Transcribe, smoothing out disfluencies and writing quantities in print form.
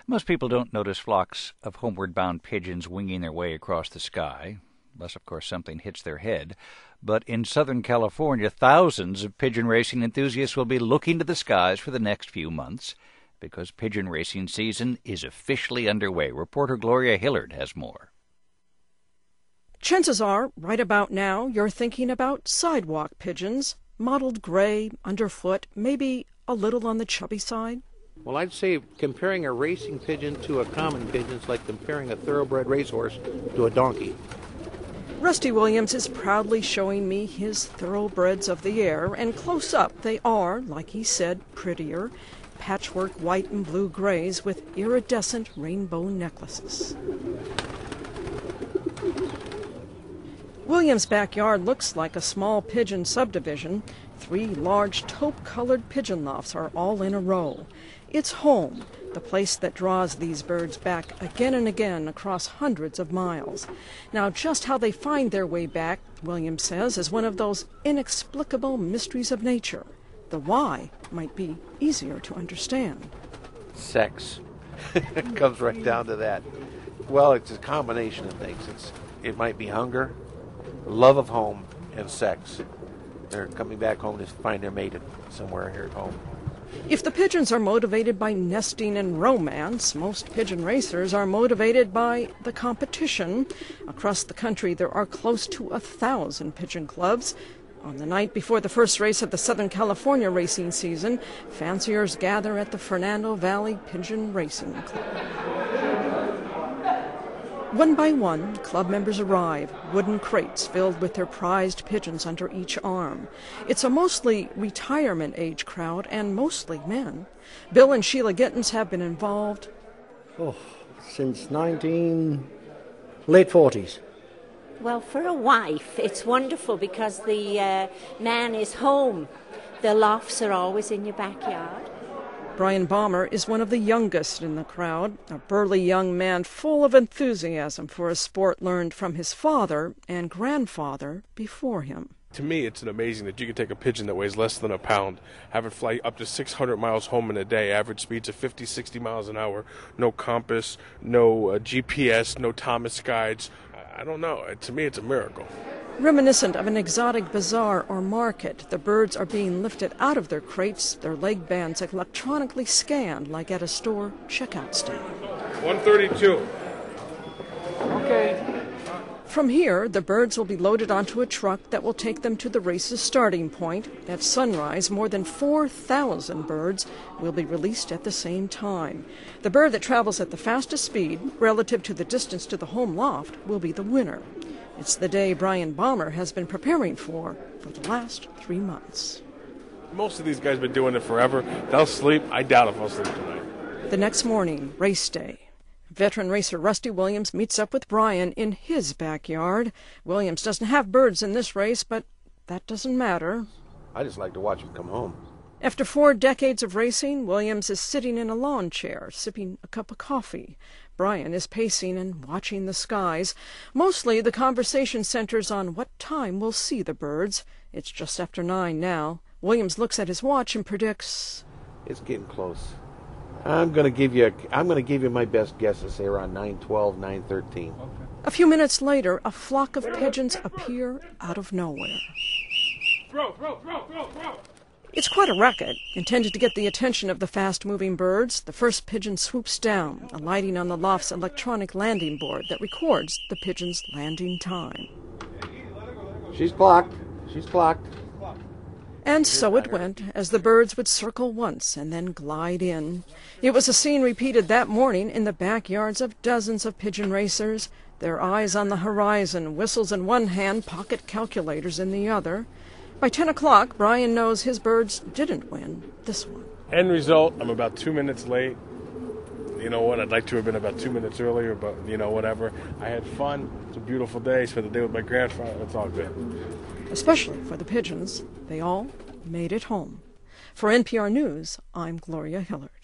Most people don't notice flocks of homeward-bound pigeons winging their way across the sky, unless, of course, something hits their head. But in Southern California, thousands of pigeon racing enthusiasts will be looking to the skies for the next few months because pigeon racing season is officially underway. Reporter Gloria Hillard has more. Chances are, right about now, you're thinking about sidewalk pigeons, mottled gray, underfoot, maybe a little on the chubby side. Well, I'd say comparing a racing pigeon to a common pigeon is like comparing a thoroughbred racehorse to a donkey. Rusty Williams is proudly showing me his thoroughbreds of the air, and close up they are, like he said, prettier, patchwork white and blue grays with iridescent rainbow necklaces. Williams' backyard looks like a small pigeon subdivision. 3 large taupe-colored pigeon lofts are all in a row. It's home, the place that draws these birds back again and again across hundreds of miles. Now, just how they find their way back, Williams says, is one of those inexplicable mysteries of nature. The why might be easier to understand. Sex. It comes right down to that. Well, it's a combination of things. It might be hunger, love of home, and sex. They're coming back home to find their mate somewhere here at home. If the pigeons are motivated by nesting and romance, most pigeon racers are motivated by the competition. Across the country, there are close to 1,000 pigeon clubs. On the night before the first race of the Southern California racing season, fanciers gather at the Fernando Valley Pigeon Racing Club. One by one, club members arrive, wooden crates filled with their prized pigeons under each arm. It's a mostly retirement-age crowd, and mostly men. Bill and Sheila Gittins have been involved since late 40s. Well, for a wife, it's wonderful because the man is home. The lofts are always in your backyard. Brian Balmer is one of the youngest in the crowd, a burly young man full of enthusiasm for a sport learned from his father and grandfather before him. To me, it's amazing that you can take a pigeon that weighs less than a pound, have it fly up to 600 miles home in a day, average speeds of 50, 60 miles an hour, no compass, no GPS, no Thomas guides. I don't know. To me, it's a miracle. Reminiscent of an exotic bazaar or market, the birds are being lifted out of their crates, their leg bands electronically scanned like at a store checkout stand. 132. Okay. From here, the birds will be loaded onto a truck that will take them to the race's starting point. At sunrise, more than 4,000 birds will be released at the same time. The bird that travels at the fastest speed, relative to the distance to the home loft, will be the winner. It's the day Brian Balmer has been preparing for the last 3 months. Most of these guys have been doing it forever. They'll sleep. I doubt if I'll sleep tonight. The next morning, race day. Veteran racer Rusty Williams meets up with Brian in his backyard. Williams doesn't have birds in this race, but that doesn't matter. I just like to watch them come home. After 4 decades of racing, Williams is sitting in a lawn chair, sipping a cup of coffee. Brian is pacing and watching the skies. Mostly the conversation centers on what time we'll see the birds. It's just after 9 now. Williams looks at his watch and predicts, It's getting close. I'm going to give you my best guess to say around 9:12, 9:13. A few minutes later, a flock of pigeons appear out of nowhere. Throw. It's quite a racket, intended to get the attention of the fast-moving birds. The first pigeon swoops down, alighting on the loft's electronic landing board that records the pigeon's landing time. She's clocked. And so it went, as the birds would circle once and then glide in. It was a scene repeated that morning in the backyards of dozens of pigeon racers, their eyes on the horizon, whistles in one hand, pocket calculators in the other. By 10 o'clock, Brian knows his birds didn't win this one. End result, I'm about 2 minutes late. You know what? I'd like to have been about 2 minutes earlier, but, whatever. I had fun. It's a beautiful day. Spent the day with my grandfather. It's all good. Especially for the pigeons. They all made it home. For NPR News, I'm Gloria Hillard.